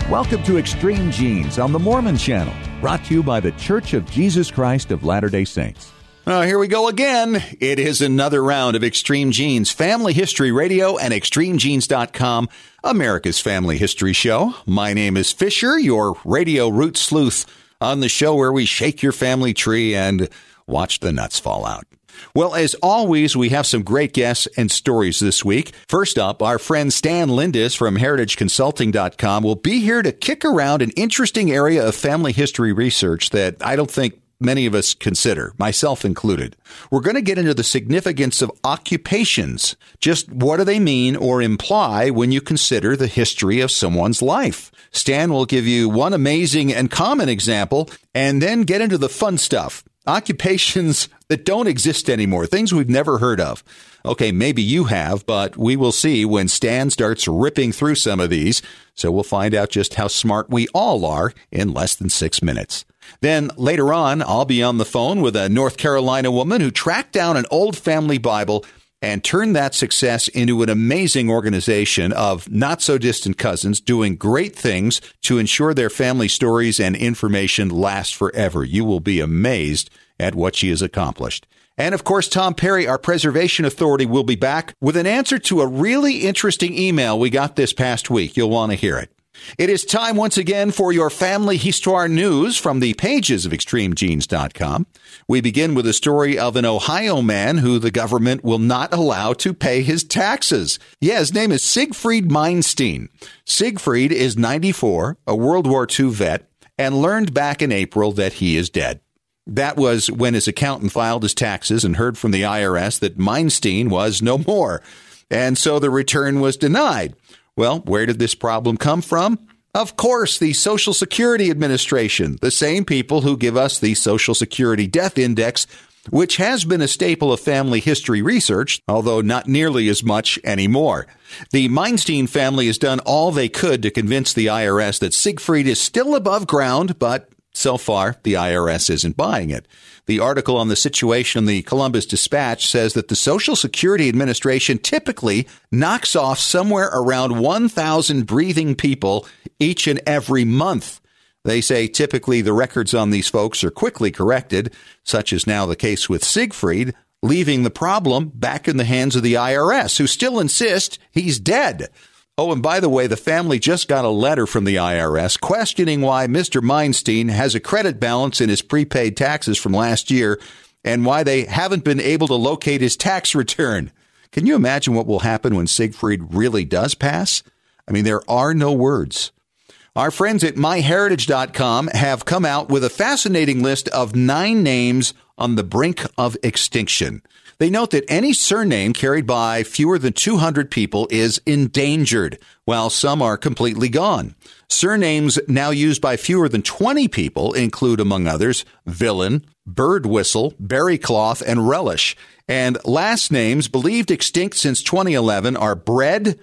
Welcome to Extreme Genes on the Mormon Channel, brought to you by the Church of Jesus Christ of Latter-day Saints. Here we go again. It is another round of Extreme Genes, Family History Radio, and ExtremeGenes.com, America's Family History Show. My name is Fisher, your radio root sleuth, on the show where we shake your family tree and watch the nuts fall out. Well, as always, we have some great guests and stories this week. First up, our friend Stan Lindis from HeritageConsulting.com will be here to kick around an interesting area of family history research that I don't think many of us consider, myself included. We're going to get into the significance of occupations. Just what do they mean or imply when you consider the history of someone's life? Stan will give you one amazing and common example and then get into the fun stuff. Occupations that don't exist anymore, things we've never heard of. Okay, maybe you have, but we will see when Stan starts ripping through some of these. So we'll find out just how smart we all are in less than 6 minutes. Then later on, I'll be on the phone with a North Carolina woman who tracked down an old family Bible and turned that success into an amazing organization of not-so-distant cousins doing great things to ensure their family stories and information last forever. You will be amazed at what she has accomplished. And, of course, Tom Perry, our preservation authority, will be back with an answer to a really interesting email we got this past week. You'll want to hear it. It is time once again for your family histoire news from the pages of ExtremeGenes.com. We begin with a story of an Ohio man who the government will not allow to pay his taxes. Yeah, his name is Siegfried Meinstein. Siegfried is 94, a World War II vet, and learned back in April that he is dead. That was when his accountant filed his taxes and heard from the IRS that Meinstein was no more. And so the return was denied. Well, where did this problem come from? Of course, the Social Security Administration, the same people who give us the Social Security Death Index, which has been a staple of family history research, although not nearly as much anymore. The Meinstein family has done all they could to convince the IRS that Siegfried is still above ground, but so far, the IRS isn't buying it. The article on the situation in the Columbus Dispatch says that the Social Security Administration typically knocks off somewhere around 1,000 breathing people each and every month. They say typically the records on these folks are quickly corrected, such is now the case with Siegfried, leaving the problem back in the hands of the IRS, who still insist he's dead. Oh, and by the way, the family just got a letter from the IRS questioning why Mr. Meinstein has a credit balance in his prepaid taxes from last year and why they haven't been able to locate his tax return. Can you imagine what will happen when Siegfried really does pass? I mean, there are no words. Our friends at MyHeritage.com have come out with a fascinating list of 9 names on the brink of extinction. They note that any surname carried by fewer than 200 people is endangered, while some are completely gone. Surnames now used by fewer than 20 people include, among others, Villain, Bird Whistle, Berrycloth, and Relish. And last names believed extinct since 2011 are Bread,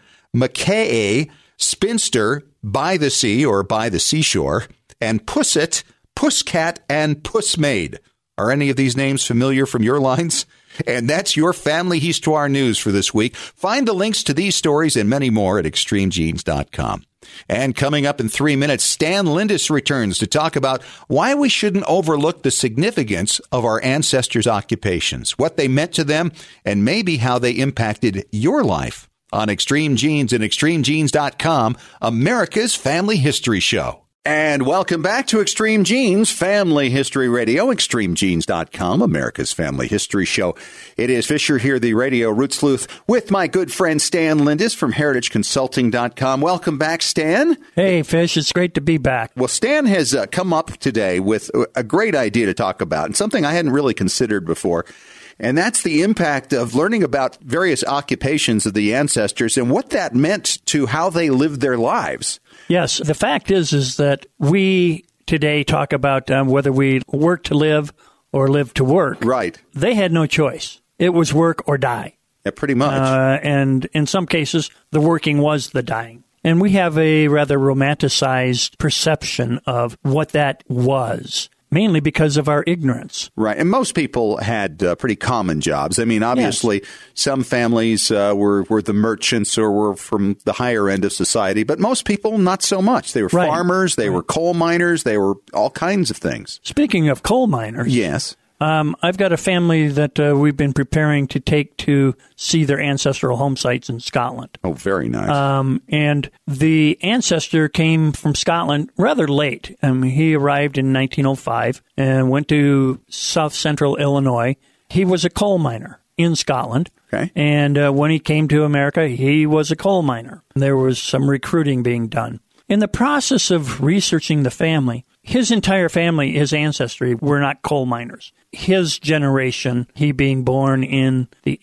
McKay, Spinster, By the Sea or By the Seashore, and Pussit, Pusscat, and Pussmaid. Are any of these names familiar from your lines? And that's your family histoire news for this week. Find the links to these stories and many more at ExtremeGenes.com. And coming up in 3 minutes, Stan Lindis returns to talk about why we shouldn't overlook the significance of our ancestors' occupations, what they meant to them, and maybe how they impacted your life on Extreme Genes and ExtremeGenes.com, America's Family History Show. And welcome back to Extreme Genes, Family History Radio, ExtremeGenes.com, America's Family History Show. It is Fisher here, the radio root sleuth, with my good friend Stan Lindis from HeritageConsulting.com. Welcome back, Stan. Hey, Fish, it's great to be back. Well, Stan has come up today with a great idea to talk about, and something I hadn't really considered before. And that's the impact of learning about various occupations of the ancestors and what that meant to how they lived their lives. Yes, the fact is that we today talk about whether we work to live or live to work. Right. They had no choice. It was work or die. Yeah, pretty much. And in some cases, the working was the dying. And we have a rather romanticized perception of what that was. mainly because of our ignorance. Right. And most people had pretty common jobs. I mean, obviously, some families were the merchants or were from the higher end of society, but most people, not so much. They were farmers, they were coal miners, they were all kinds of things. Speaking of coal miners. Yes. I've got a family that we've been preparing to take to see their ancestral home sites in Scotland. Oh, very nice. And the ancestor came from Scotland rather late. He arrived in 1905 and went to south central Illinois. He was a coal miner in Scotland. Okay. And when he came to America, he was a coal miner. There was some recruiting being done. In the process of researching the family, his entire family, his ancestry, were not coal miners. His generation, he being born in the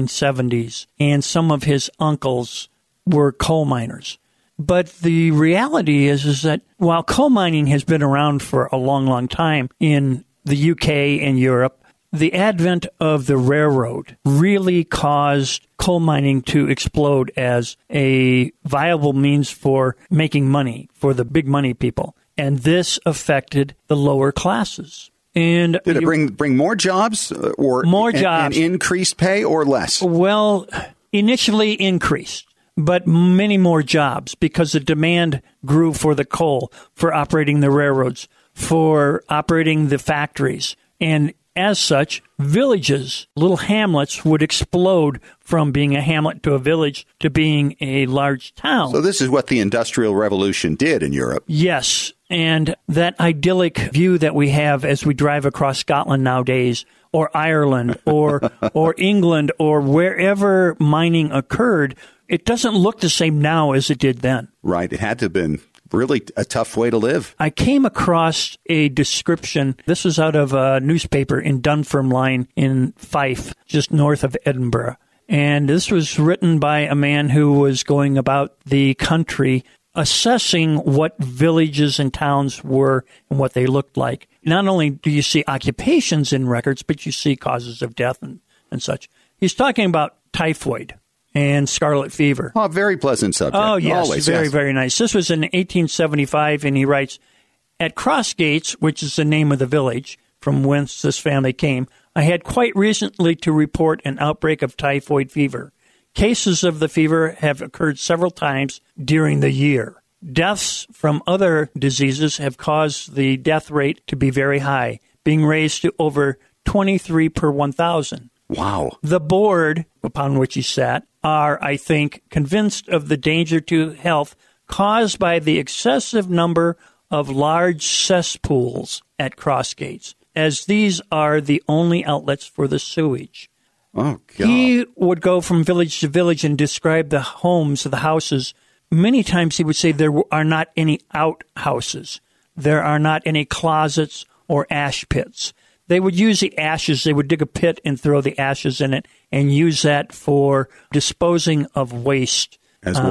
1870s, and some of his uncles were coal miners. But the reality is that while coal mining has been around for a long, long time in the UK and Europe, the advent of the railroad really caused coal mining to explode as a viable means for making money for the big money people. And this affected the lower classes. And did it bring more jobs or more jobs, and increased pay or less? Well, initially increased, but many more jobs because the demand grew for the coal, for operating the railroads, for operating the factories. And as such, villages, little hamlets, would explode from being a hamlet to a village to being a large town. So this is what the Industrial Revolution did in Europe. Yes, and that idyllic view that we have as we drive across Scotland nowadays, or Ireland, or England, or wherever mining occurred, it doesn't look the same now as it did then. Right. It had to have been really a tough way to live. I came across a description. This was out of a newspaper in Dunfermline in Fife, just north of Edinburgh. And this was written by a man who was going about the country assessing what villages and towns were and what they looked like. Not only do you see occupations in records, but you see causes of death and such. He's talking about typhoid and scarlet fever. Oh, very pleasant subject. Oh, yes. Always, very, yes. very nice. This was in 1875, and he writes, "At Crossgates, which is the name of the village from whence this family came, I had quite recently to report an outbreak of typhoid fever. Cases of the fever have occurred several times during the year. Deaths from other diseases have caused the death rate to be very high, being raised to over 23 per 1,000. Wow. The board upon which he sat are, I think, convinced of the danger to health caused by the excessive number of large cesspools at Crossgates, as these are the only outlets for the sewage." Oh, God. He would go from village to village and describe the homes, the houses. Many times he would say there are not any outhouses. There are not any closets or ash pits. They would use the ashes. They would dig a pit and throw the ashes in it and use that for disposing of waste.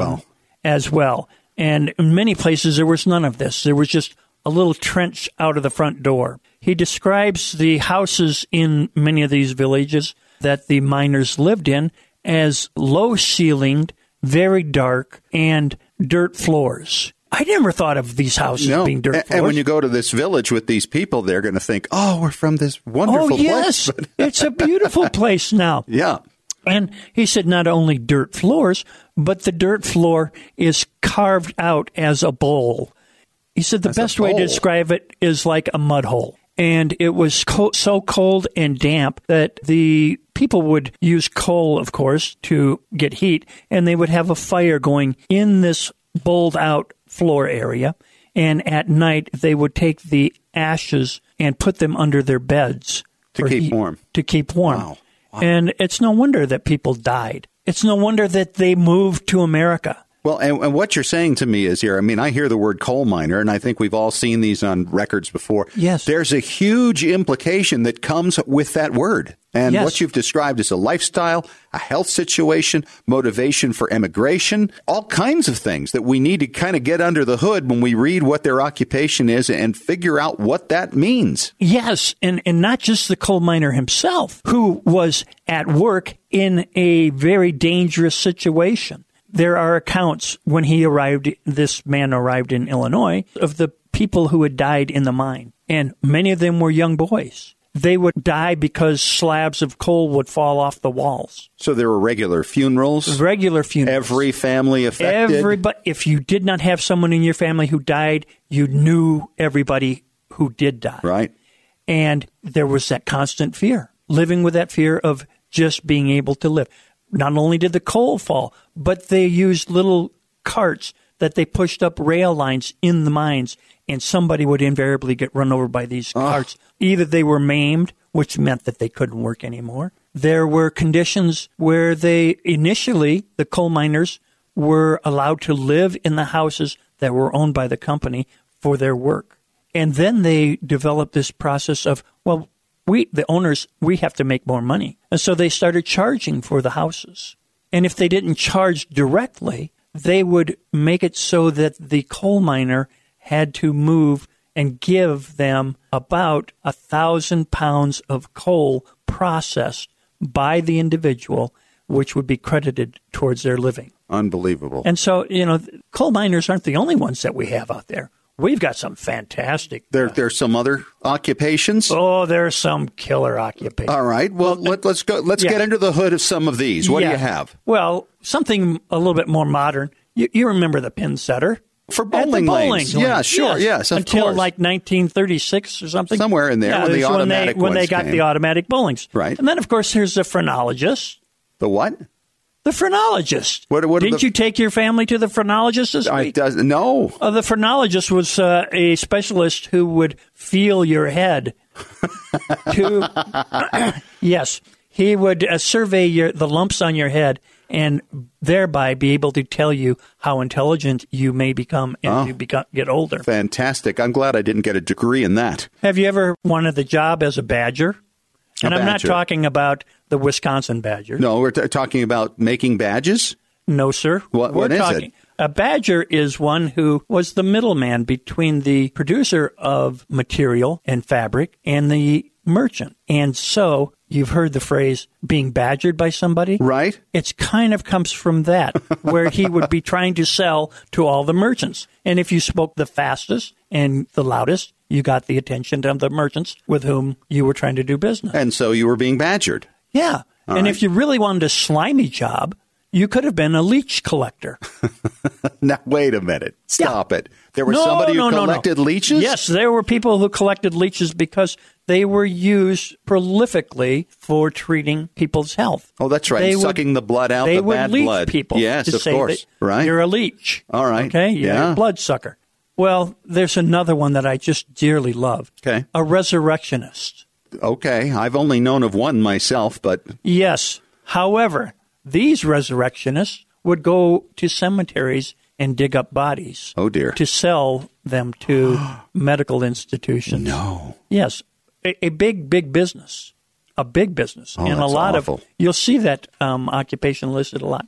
As well. And in many places, there was none of this. There was just a little trench out of the front door. He describes the houses in many of these villages that the miners lived in as low-ceilinged, very dark, and dirt floors. I never thought of these houses being dirt floors. And when you go to this village with these people, they're going to think, oh, we're from this wonderful place. Yes. It's a beautiful place now. Yeah. And he said not only dirt floors, but the dirt floor is carved out as a bowl. He said the best way to describe it is like a mud hole. And it was so cold and damp that the people would use coal, of course, to get heat, and they would have a fire going in this bowled-out floor area. And at night, they would take the ashes and put them under their beds. To keep warm. To keep warm. Wow. And it's no wonder that people died. It's no wonder that they moved to America. Well, and what you're saying to me is here, I mean, I hear the word coal miner, and I think we've all seen these on records before. Yes. There's a huge implication that comes with that word. And what you've described is a lifestyle, a health situation, motivation for emigration, all kinds of things that we need to kind of get under the hood when we read what their occupation is and figure out what that means. Yes, and not just the coal miner himself, who was at work in a very dangerous situation. There are accounts when this man arrived in Illinois, of the people who had died in the mine. and many of them were young boys. They would die because slabs of coal would fall off the walls. So there were regular funerals? Regular funerals. Every family affected? Everybody. If you did not have someone in your family who died, you knew everybody who did die. Right. And there was that constant fear, living with that fear of just being able to live. Not only did the coal fall, but they used little carts that they pushed up rail lines in the mines, and somebody would invariably get run over by these carts. Either they were maimed, which meant that they couldn't work anymore. There were conditions where the coal miners were allowed to live in the houses that were owned by the company for their work. And then they developed this process of, well, the owners, we have to make more money. And so they started charging for the houses. And if they didn't charge directly, they would make it so that the coal miner had to move and give them about 1,000 pounds of coal processed by the individual, which would be credited towards their living. Unbelievable. And so, coal miners aren't the only ones that we have out there. We've got some fantastic. There's some other occupations? Oh, there's some killer occupations. All right. Well, let's go. Let's get under the hood of some of these. What do you have? Well, something a little bit more modern. You remember the pin setter? For bowling lanes. Yeah, sure. Yes, of Until course. like 1936 or something. Somewhere in there, yeah, when the automatic when they ones got came. the automatic bowlings. Right. And then, of course, there's the phrenologist. The what? The phrenologist. What Didn't you take your family to the phrenologist this week? No. The phrenologist was a specialist who would feel your head. Yes. He would survey the lumps on your head and thereby be able to tell you how intelligent you may become as you get older. Fantastic. I'm glad I didn't get a degree in that. Have you ever wanted the job as a badger? And I'm not talking about the Wisconsin badger. No, we're talking about making badges? No, sir. What is it? A badger is one who was the middleman between the producer of material and fabric and the merchant. And so you've heard the phrase being badgered by somebody? Right. It kind of comes from that, where he would be trying to sell to all the merchants. And if you spoke the fastest and the loudest, you got the attention of the merchants with whom you were trying to do business. And so you were being badgered. Yeah. If you really wanted a slimy job, you could have been a leech collector. Now, wait a minute. Stop it. There was somebody who collected leeches? Yes, there were people who collected leeches because they were used prolifically for treating people's health. Oh, that's right. Sucking the blood out, the bad blood. They would leech people. Yes, of course. Right. You're a leech. All right. Okay? You're a bloodsucker. Well, there's another one that I just dearly love. Okay. A resurrectionist. Okay. I've only known of one myself, but... Yes. However, these resurrectionists would go to cemeteries and dig up bodies. Oh, dear. To sell them to medical institutions. No. Yes. A big, big business. A big business. Oh, and that's a lot awful. of... You'll see that occupation listed a lot.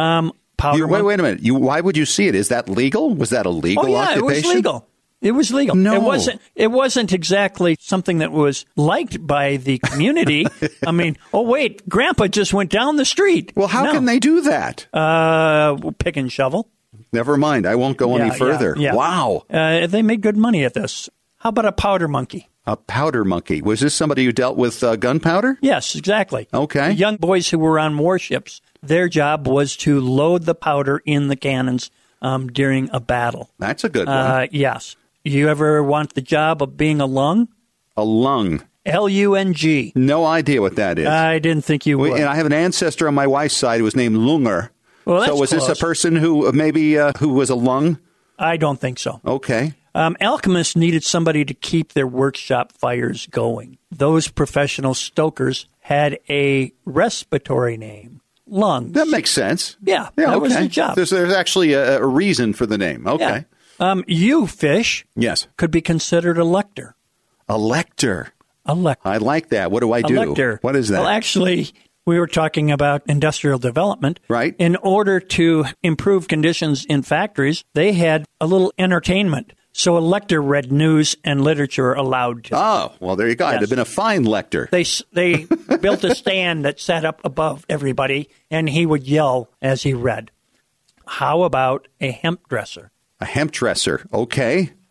Wait a minute. Why would you see it? Is that legal? Was that a legal occupation? It was legal. It was legal. No. It wasn't exactly something that was liked by the community. I mean, wait, Grandpa just went down the street. Well, how can they do that? Pick and shovel. Never mind. I won't go any further. Yeah. Wow. They made good money at this. How about a powder monkey? A powder monkey. Was this somebody who dealt with gunpowder? Yes, exactly. Okay. Young boys who were on warships, their job was to load the powder in the cannons during a battle. That's a good one. Yes. You ever want the job of being a lung? A lung. L-U-N-G. No idea what that is. I didn't think you would. And I have an ancestor on my wife's side who was named Lunger. Well, that's so was close. this a person who maybe who was a lung? I don't think so. Okay. Alchemists needed somebody to keep their workshop fires going. Those professional stokers had a respiratory name, lungs. That makes sense. Yeah, that was the job. There's actually a reason for the name. Okay. Yeah. You, Fish, yes, could be considered a lector. A lector. A lector. I like that. What do I do? A lector. What is that? Well, actually, we were talking about industrial development. Right. In order to improve conditions in factories, they had a little entertainment. So a lector read news and literature aloud to them. Oh, well, there you go. Yes. It'd have been a fine lector. They built a stand that sat up above everybody, and he would yell as he read. How about a hemp dresser? A hemp dresser. Okay.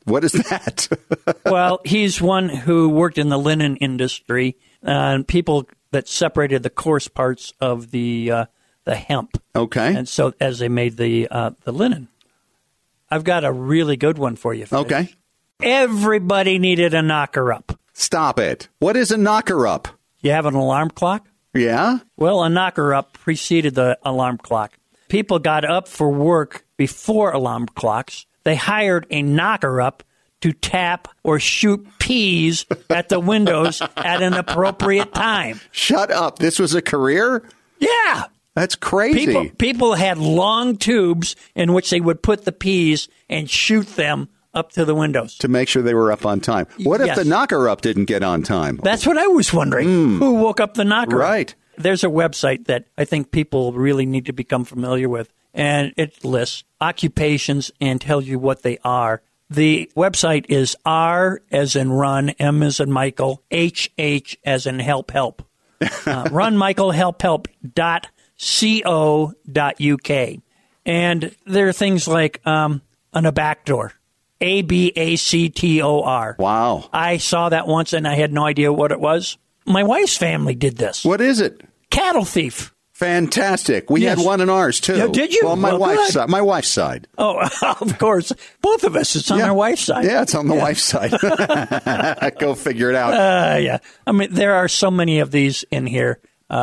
What is that? Well, he's one who worked in the linen industry, and people that separated the coarse parts of the hemp. Okay. And so as they made the linen. I've got a really good one for you. Fish. Okay. Everybody needed a knocker-up. Stop it. What is a knocker-up? You have an alarm clock? Yeah? Well, a knocker-up preceded the alarm clock. People got up for work before alarm clocks. They hired a knocker-up to tap or shoot peas at the windows at an appropriate time. Shut up. This was a career? Yeah. That's crazy. People had long tubes in which they would put the peas and shoot them up to the windows. To make sure they were up on time. What if Yes. the knocker-up didn't get on time? That's what I was wondering. Who woke up the knocker-up? Right. There's a website that I think people really need to become familiar with, and it lists occupations and tells you what they are. The website is R as in run, M as in Michael, HH as in help. runmichaelhelphelp.co.uk. And there are things like on a back door, ABACTOR. Wow. I saw that once and I had no idea what it was. My wife's family did this. What is it? Cattle thief. Fantastic. We Yes. had one in ours, too. Yeah, did you? Well, my Well, wife's good. side. My wife's side. Oh, of course. Both of us. It's on our wife's side. Yeah, it's on the wife's side. Go figure it out. Yeah. I mean, there are so many of these in here,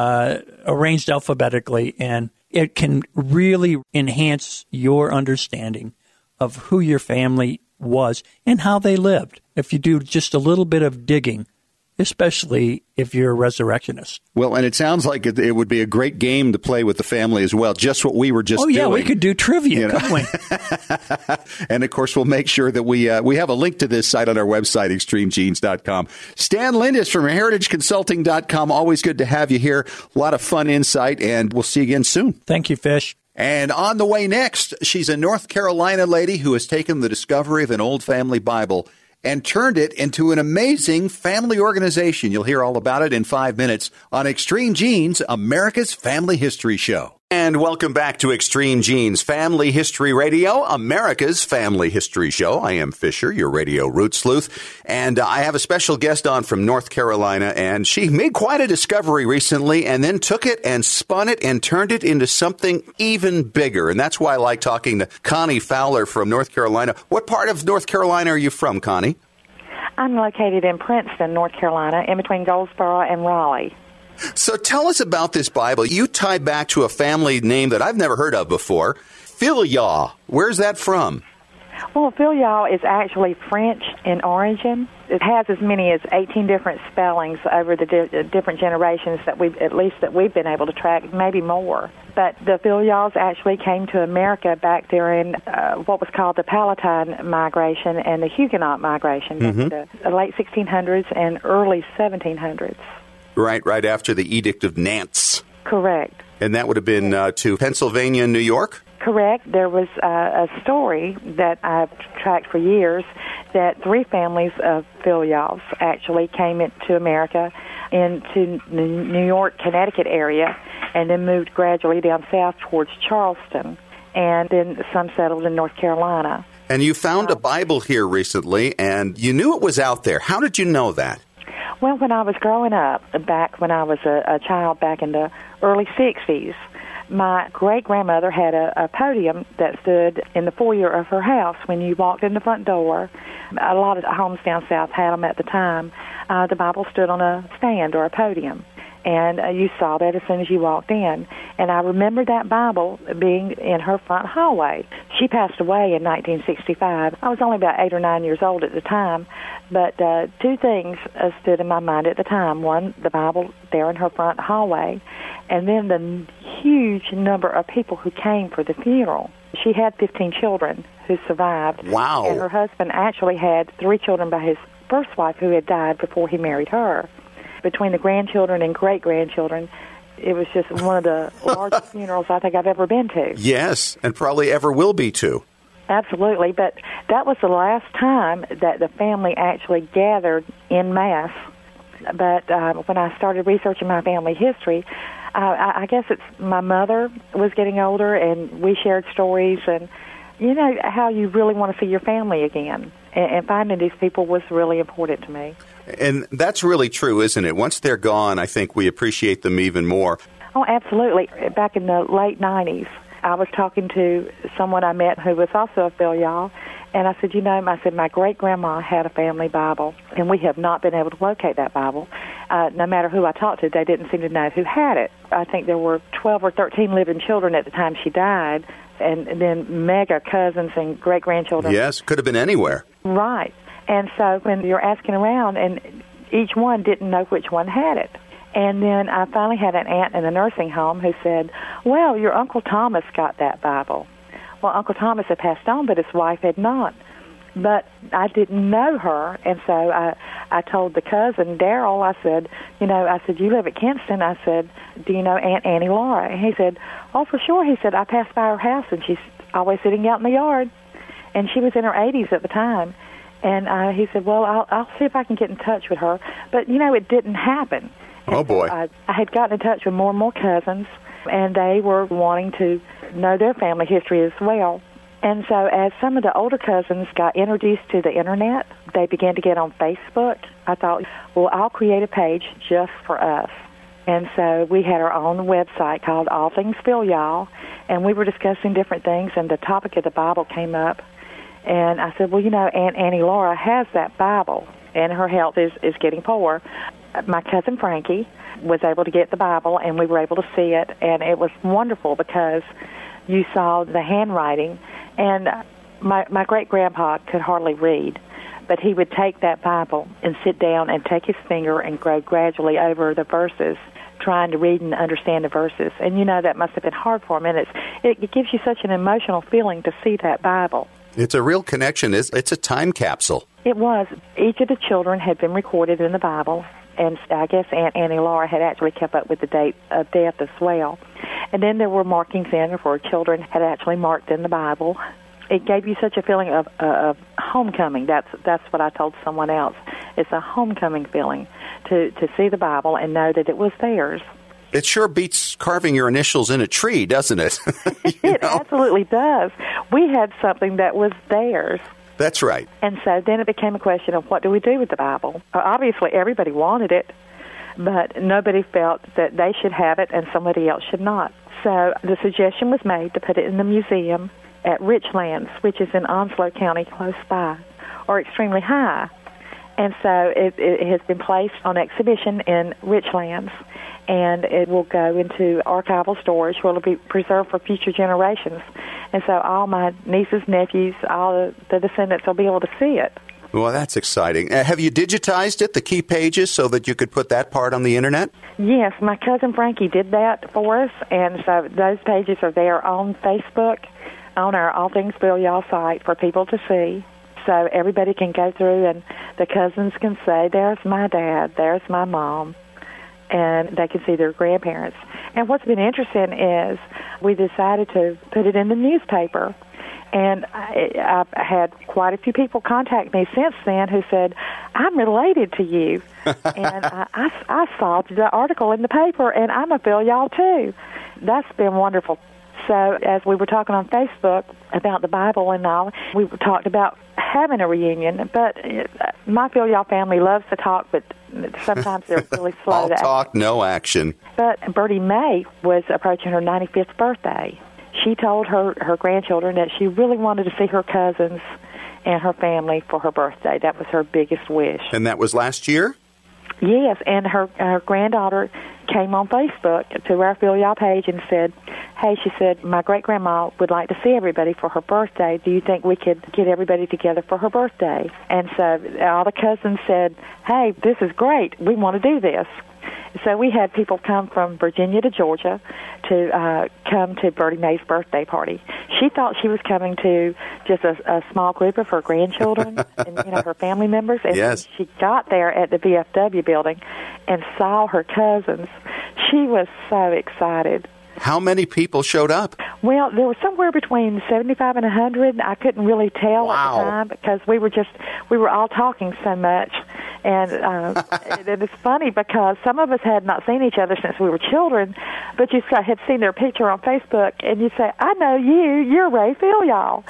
arranged alphabetically, and it can really enhance your understanding of who your family was and how they lived if you do just a little bit of digging, especially if you're a resurrectionist. Well, and it sounds like it would be a great game to play with the family as well, just what we were just doing. Oh, yeah, we could do trivia, You know. couldn't we? And, of course, we'll make sure that we have a link to this site on our website, extremegenes.com. Stan Lindis from heritageconsulting.com. Always good to have you here. A lot of fun insight, and we'll see you again soon. Thank you, Fish. And on the way next, she's a North Carolina lady who has taken the discovery of an old family Bible and turned it into an amazing family organization. You'll hear all about it in 5 minutes on Extreme Genes, America's Family History Show. And welcome back to Extreme Genes Family History Radio, America's Family History Show. I am Fisher, your radio root sleuth, and I have a special guest on from North Carolina, and she made quite a discovery recently and then took it and spun it and turned it into something even bigger. And that's why I like talking to Connie Fowler from North Carolina. What part of North Carolina are you from, Connie? I'm located in Princeton, North Carolina, in between Goldsboro and Raleigh. So tell us about this Bible. You tie back to a family name that I've never heard of before, Filial. Where's that from? Well, Filial is actually French in origin. It has as many as 18 different spellings over the different generations that we've been able to track, maybe more. But the Filials actually came to America back there in what was called the Palatine Migration and the Huguenot Migration, back in the late 1600s and early 1700s. Right after the Edict of Nantes. Correct. And that would have been to Pennsylvania and New York? Correct. There was a story that I've tracked for years that 3 families of Filials actually came into America, into the New York, Connecticut area, and then moved gradually down south towards Charleston, and then some settled in North Carolina. And you found a Bible here recently, and you knew it was out there. How did you know that? Well, when I was growing up, back when I was a child back in the early 60s, my great-grandmother had a podium that stood in the foyer of her house. When you walked in the front door, a lot of homes down south had them at the time, the Bible stood on a stand or a podium. And you saw that as soon as you walked in. And I remember that Bible being in her front hallway. She passed away in 1965. I was only about 8 or 9 years old at the time. But 2 things stood in my mind at the time. One, the Bible there in her front hallway, and then the huge number of people who came for the funeral. She had 15 children who survived. Wow. And her husband actually had 3 children by his first wife who had died before he married her. Between the grandchildren and great-grandchildren, it was just one of the largest funerals I think I've ever been to. Yes, and probably ever will be too. Absolutely, but that was the last time that the family actually gathered en masse. But when I started researching my family history, I guess it's my mother was getting older, and we shared stories, and you know how you really want to see your family again. And finding these people was really important to me. And that's really true, isn't it? Once they're gone, I think we appreciate them even more. Oh, absolutely. Back in the late 90s, I was talking to someone I met who was also a filial, and I said, my great-grandma had a family Bible, and we have not been able to locate that Bible. No matter who I talked to, they didn't seem to know who had it. I think there were 12 or 13 living children at the time she died, and then mega cousins and great-grandchildren. Yes, could have been anywhere. Right. And so when you're asking around, and each one didn't know which one had it. And then I finally had an aunt in a nursing home who said, well, your Uncle Thomas got that Bible. Well, Uncle Thomas had passed on, but his wife had not. But I didn't know her, and so I told the cousin, Daryl, I said, you live at Kinston. I said, do you know Aunt Annie Laura? And he said, oh, for sure. He said, I passed by her house, and she's always sitting out in the yard. And she was in her 80s at the time. And he said, well, I'll see if I can get in touch with her. But, it didn't happen. Oh, boy. I had gotten in touch with more and more cousins, and they were wanting to know their family history as well. And so as some of the older cousins got introduced to the Internet, they began to get on Facebook. I thought, well, I'll create a page just for us. And so we had our own website called All Things Filial, and we were discussing different things, and the topic of the Bible came up. And I said, well, Aunt Annie Laura has that Bible, and her health is getting poor. My cousin Frankie was able to get the Bible, and we were able to see it, and it was wonderful because you saw the handwriting. And my great-grandpa could hardly read, but he would take that Bible and sit down and take his finger and go gradually over the verses, trying to read and understand the verses. And, that must have been hard for him, and it gives you such an emotional feeling to see that Bible. It's a real connection. It's a time capsule. It was. Each of the children had been recorded in the Bible, and I guess Aunt Annie Laura had actually kept up with the date of death as well. And then there were markings in where children had actually marked in the Bible. It gave you such a feeling of homecoming. That's what I told someone else. It's a homecoming feeling to see the Bible and know that it was theirs. It sure beats carving your initials in a tree, doesn't it? It absolutely does. We had something that was theirs. That's right. And so then it became a question of what do we do with the Bible? Obviously, everybody wanted it, but nobody felt that they should have it and somebody else should not. So the suggestion was made to put it in the museum at Richlands, which is in Onslow County close by, or Extremely High. And so it has been placed on exhibition in Richlands, and it will go into archival storage where it will be preserved for future generations. And so all my nieces, nephews, all the descendants will be able to see it. Well, that's exciting. Have you digitized it, the key pages, so that you could put that part on the Internet? Yes, my cousin Frankie did that for us, and so those pages are there on Facebook, on our All Things Filial site for people to see. So everybody can go through, and the cousins can say, there's my dad, there's my mom, and they can see their grandparents. And what's been interesting is we decided to put it in the newspaper, and I've had quite a few people contact me since then who said, I'm related to you. And I saw the article in the paper, and I'm a filial too. That's been wonderful. So as we were talking on Facebook about the Bible and all, we talked about having a reunion, but my filial family loves to talk, but sometimes they're really slow All to talk, no action. But Bertie Mae was approaching her 95th birthday. She told her grandchildren that she really wanted to see her cousins and her family for her birthday. That was her biggest wish. And that was last year? Yes, and her granddaughter came on Facebook to our filial page and said, hey, she said, my great-grandma would like to see everybody for her birthday. Do you think we could get everybody together for her birthday? And so all the cousins said, hey, this is great. We want to do this. So we had people come from Virginia to Georgia to come to Bertie Mae's birthday party. She thought she was coming to just a small group of her grandchildren and her family members. And yes. She got there at the VFW building and saw her cousins. She was so excited. How many people showed up? Well, there was somewhere between 75 and 100. I couldn't really tell at the time because we were all talking so much. And it's funny because some of us had not seen each other since we were children, but you had seen their picture on Facebook, and you say, I know you, you're Ray Filial.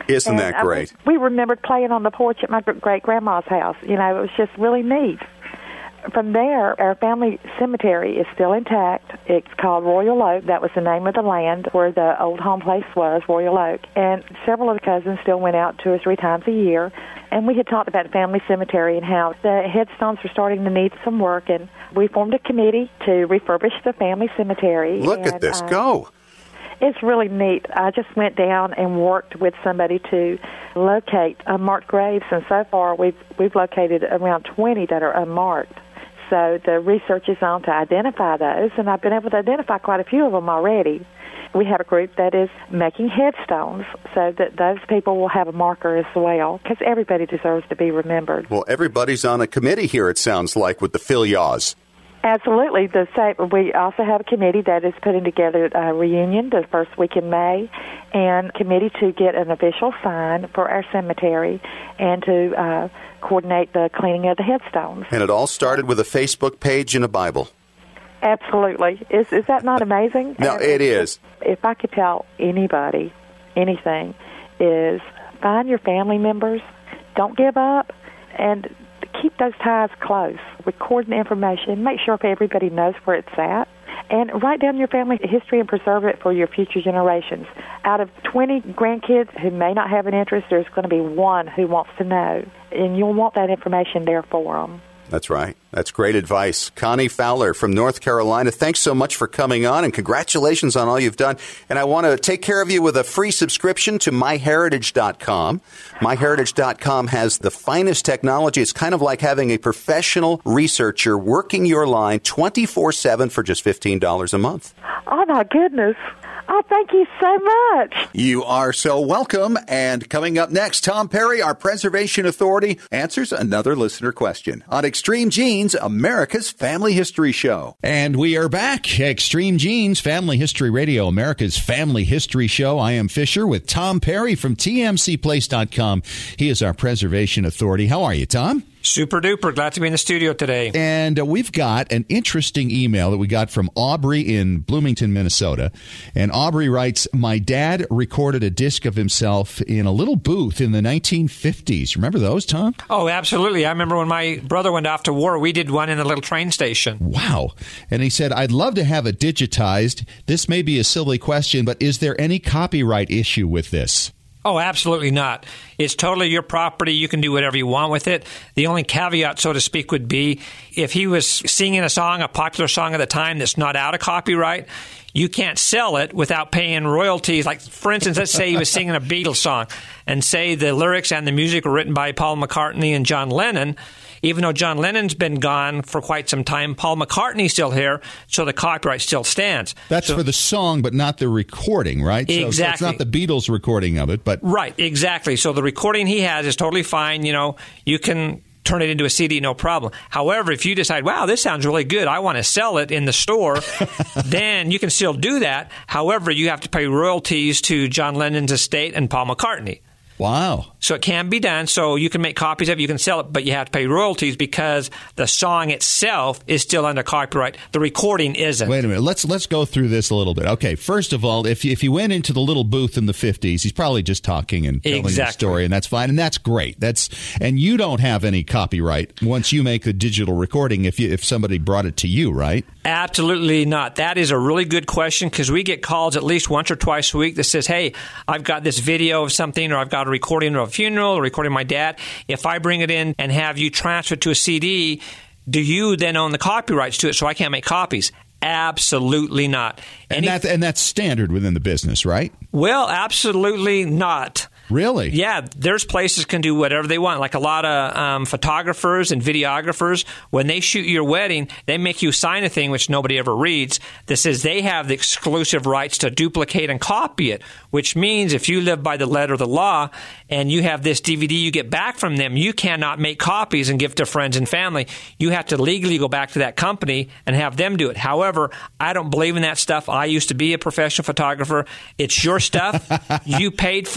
Isn't that great? We remembered playing on the porch at my great-grandma's house. It was just really neat. From there, our family cemetery is still intact. It's called Royal Oak. That was the name of the land where the old home place was, Royal Oak. And several of the cousins still went out 2 or 3 times a year. And we had talked about the family cemetery and how the headstones were starting to need some work. And we formed a committee to refurbish the family cemetery. Look at this. Go. It's really neat. I just went down and worked with somebody to locate unmarked graves. And so far, we've located around 20 that are unmarked. So the research is on to identify those, and I've been able to identify quite a few of them already. We have a group that is making headstones so that those people will have a marker as well, because everybody deserves to be remembered. Well, everybody's on a committee here, it sounds like, with the Phil-Yaws. Absolutely. We also have a committee that is putting together a reunion the first week in May, and a committee to get an official sign for our cemetery and to coordinate the cleaning of the headstones. And it all started with a Facebook page and a Bible. Absolutely. Is that not amazing? No, it is. If I could tell anybody anything, is find your family members, don't give up, and keep those ties close. Record the information, make sure everybody knows where it's at, and write down your family history and preserve it for your future generations. Out of 20 grandkids who may not have an interest, there's going to be one who wants to know, and you'll want that information there for them. That's right. That's great advice. Connie Fowler from North Carolina, thanks so much for coming on, and congratulations on all you've done. And I want to take care of you with a free subscription to MyHeritage.com. MyHeritage.com has the finest technology. It's kind of like having a professional researcher working your line 24/7 for just $15 a month. Oh, my goodness. Oh, thank you so much. You are so welcome. And coming up next, Tom Perry, our Preservation Authority, answers another listener question on Extreme Genes, America's Family History Show. And we are back. Extreme Genes, Family History Radio, America's Family History Show. I am Fisher with Tom Perry from TMCplace.com. He is our Preservation Authority. How are you, Tom? Super duper. Glad to be in the studio today. And we've got an interesting email that we got from Aubrey in Bloomington, Minnesota. And Aubrey writes, my dad recorded a disc of himself in a little booth in the 1950s. Remember those, Tom? Oh, absolutely. I remember when my brother went off to war, we did one in a little train station. Wow. And he said, I'd love to have it digitized. This may be a silly question, but is there any copyright issue with this? Oh, absolutely not. It's totally your property. You can do whatever you want with it. The only caveat, so to speak, would be if he was singing a song, a popular song at the time that's not out of copyright, you can't sell it without paying royalties. Like, for instance, let's say he was singing a Beatles song and say the lyrics and the music were written by Paul McCartney and John Lennon. Even though John Lennon's been gone for quite some time, Paul McCartney's still here, so the copyright still stands. That's for the song, but not the recording, right? Exactly. So it's not the Beatles recording of it, but... Right, exactly. So the recording he has is totally fine. You can turn it into a CD, no problem. However, if you decide, wow, this sounds really good, I want to sell it in the store, then you can still do that. However, you have to pay royalties to John Lennon's estate and Paul McCartney. Wow. So it can be done. So you can make copies of it, you can sell it, but you have to pay royalties because the song itself is still under copyright. The recording isn't. Wait a minute. Let's go through this a little bit. Okay, first of all, if you went into the little booth in the 50s, he's probably just talking and telling a story, and that's fine, and that's great. And you don't have any copyright once you make the digital recording if somebody brought it to you, right? Absolutely not. That is a really good question because we get calls at least once or twice a week that says, hey, I've got this video of something, or I've got a recording of a funeral, or recording my dad. If I bring it in and have you transfer it to a CD, do you then own the copyrights to it so I can't make copies? Absolutely not. And that's standard within the business, right? Well, absolutely not. Really? Yeah, there's places can do whatever they want. Like a lot of photographers and videographers, when they shoot your wedding, they make you sign a thing, which nobody ever reads, that says they have the exclusive rights to duplicate and copy it, which means if you live by the letter of the law and you have this DVD you get back from them, you cannot make copies and give to friends and family. You have to legally go back to that company and have them do it. However, I don't believe in that stuff. I used to be a professional photographer. It's your stuff. You paid for it.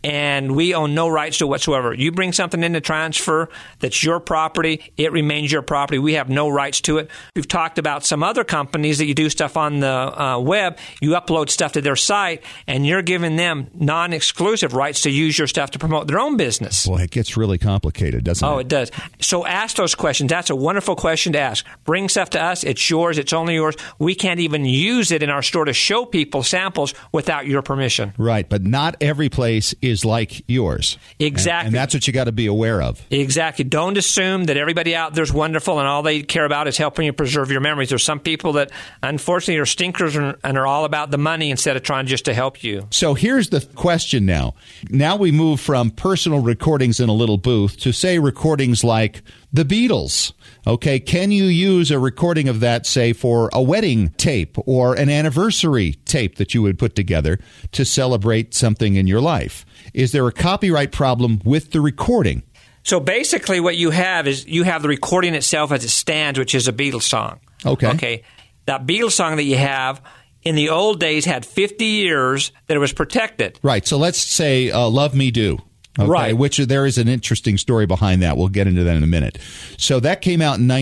and we own no rights to it whatsoever. You bring something in to transfer that's your property, it remains your property. We have no rights to it. We've talked about some other companies that you do stuff on the web. You upload stuff to their site, and you're giving them non-exclusive rights to use your stuff to promote their own business. Boy, it gets really complicated, doesn't it? Oh, it does. So ask those questions. That's a wonderful question to ask. Bring stuff to us. It's yours. It's only yours. We can't even use it in our store to show people samples without your permission. Right, but not every place is like yours. Exactly. And that's what you got to be aware of. Exactly. Don't assume that everybody out there is wonderful and all they care about is helping you preserve your memories. There's some people that, unfortunately, are stinkers and are all about the money instead of trying just to help you. So here's the question now. Now we move from personal recordings in a little booth to, say, recordings like the Beatles. Okay, can you use a recording of that, say, for a wedding tape or an anniversary tape that you would put together to celebrate something in your life? Is there a copyright problem with the recording? So basically what you have is you have the recording itself as it stands, which is a Beatles song. Okay. That Beatles song that you have in the old days had 50 years that it was protected. Right. So let's say Love Me Do. Okay, right. Which there is an interesting story behind that. We'll get into that in a minute. So that came out in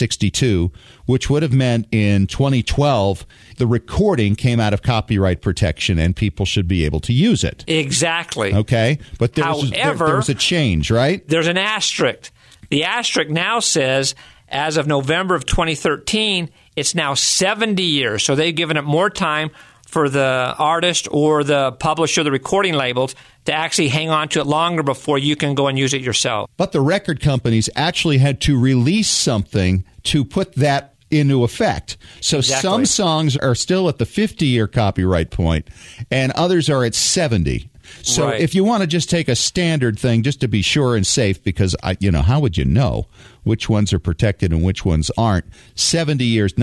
1962, which would have meant in 2012, the recording came out of copyright protection and people should be able to use it. Exactly. Okay. But there However, was a change, right? There's an asterisk. The asterisk now says, as of November of 2013, it's now 70 years. So they've given it more time for the artist or the publisher, the recording labels, to actually hang on to it longer before you can go and use it yourself. But the record companies actually had to release something to put that into effect. So Exactly. Some songs are still at the 50-year copyright point, and others are at 70. So Right. If you want to just take a standard thing, just to be sure and safe, because how would you know which ones are protected and which ones aren't? 70 years,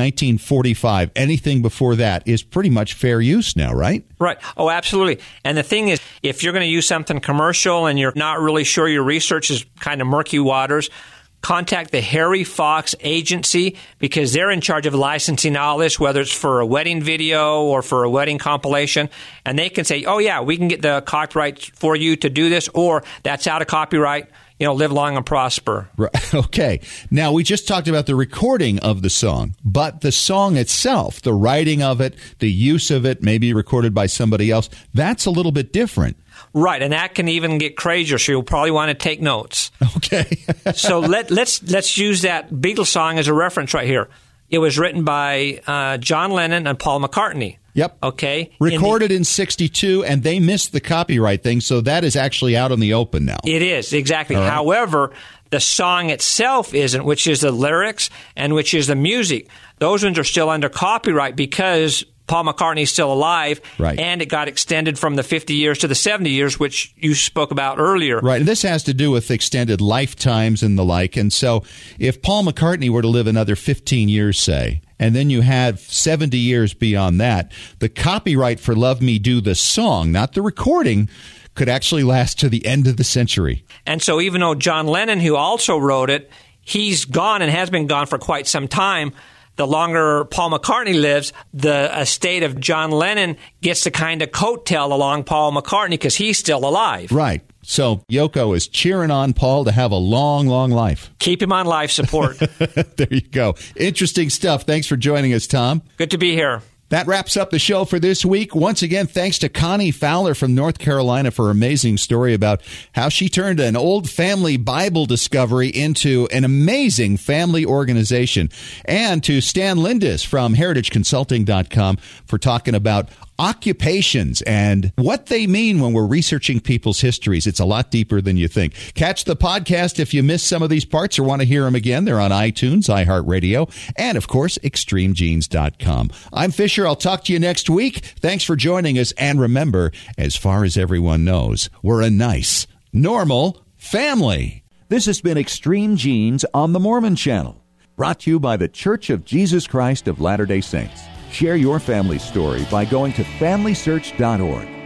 1945, anything before that is pretty much fair use now, right? Right. Oh, absolutely. And the thing is, if you're going to use something commercial and you're not really sure, your research is kind of murky waters, contact the Harry Fox Agency because they're in charge of licensing all this, whether it's for a wedding video or for a wedding compilation. And they can say, oh, yeah, we can get the copyright for you to do this, or that's out of copyright. Live long and prosper. Right. Okay. Now, we just talked about the recording of the song, but the song itself, the writing of it, the use of it, maybe recorded by somebody else, that's a little bit different. Right, and that can even get crazier, so you'll probably want to take notes. Okay. So let's use that Beatles song as a reference right here. It was written by John Lennon and Paul McCartney. Yep. Okay. Recorded in 62, and they missed the copyright thing, so that is actually out in the open now. It is, exactly. All right. However, the song itself isn't, which is the lyrics and which is the music. Those ones are still under copyright because Paul McCartney is still alive, right. And it got extended from the 50 years to the 70 years, which you spoke about earlier. Right, and this has to do with extended lifetimes and the like. And so if Paul McCartney were to live another 15 years, say, and then you had 70 years beyond that, the copyright for Love Me Do, the song, not the recording, could actually last to the end of the century. And so even though John Lennon, who also wrote it, he's gone and has been gone for quite some time, the longer Paul McCartney lives, the estate of John Lennon gets to kind of coattail along Paul McCartney because he's still alive. Right. So Yoko is cheering on Paul to have a long, long life. Keep him on life support. There you go. Interesting stuff. Thanks for joining us, Tom. Good to be here. That wraps up the show for this week. Once again, thanks to Connie Fowler from North Carolina for her amazing story about how she turned an old family Bible discovery into an amazing family organization. And to Stan Lindis from heritageconsulting.com for talking about occupations and what they mean when we're researching people's histories. It's a lot deeper than you think. Catch the podcast if you missed some of these parts or want to hear them again. They're on iTunes, iHeartRadio, and, of course, extremegenes.com. I'm Fisher. I'll talk to you next week. Thanks for joining us. And remember, as far as everyone knows, we're a nice, normal family. This has been Extreme Genes on the Mormon Channel, brought to you by the Church of Jesus Christ of Latter-day Saints. Share your family story by going to FamilySearch.org.